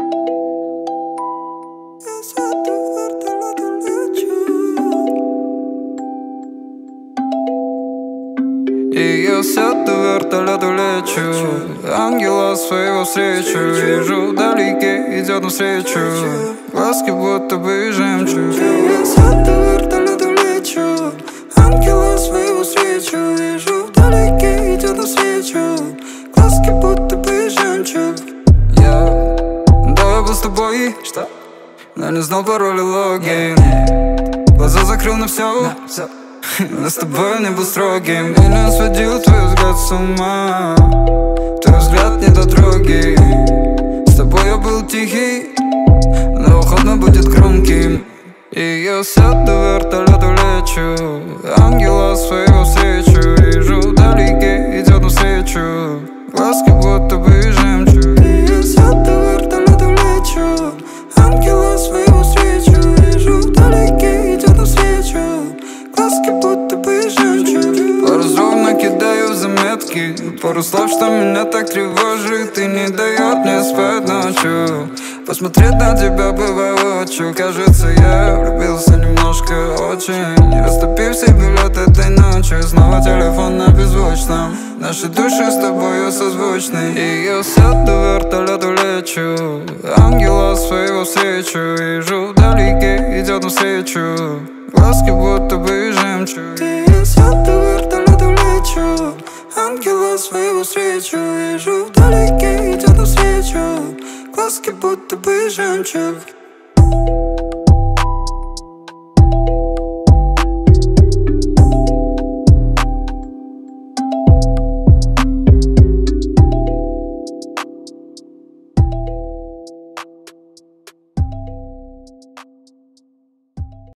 И я сяду в вертолету, лечу, ангела своего встречу. Вижу вдалеке, идет навстречу, глазки будто бы жемчуг. И я сяду в вертолету, лечу, ангела своего встречу. Вижу вдалеке, идет навстречу, глазки будто бы жемчуг. Да, я был с тобой, но не знал пароль и логин. Глаза закрыл на все. Но с тобой не был строгим. И не сводил твой взгляд с ума. Твой взгляд недотрогий. С тобой я был тихий, но уход мой будет громким. И я сяду в вертолет, улечу, ангела своего встречу. Вижу вдалеке, идет навстречу, глазки будто бы жемчуг. И я сяду в вертолет, улечу, ангела своего встречу. Вижу вдалеке, идет навстречу, глазки будто бы жемчуг. Пару слов накидаю в заметки, пару слов, что меня так тревожит и не дает мне спать ночью. Посмотреть на тебя бы воочию. Кажется, я влюбился немножко очень. Растопив себе лед этой ночью. Снова телефон на беззвучном. Наши души с тобою созвучны. И я сяду в вертолет, улечу, ангела своего встречу. Вижу вдалеке, идет навстречу, глазки будто бы жемчуг. И я сяду в вертолет, улечу, ангела своего встречу. Вижу вдалеке, идет навстречу, глазки будто бы жемчуг.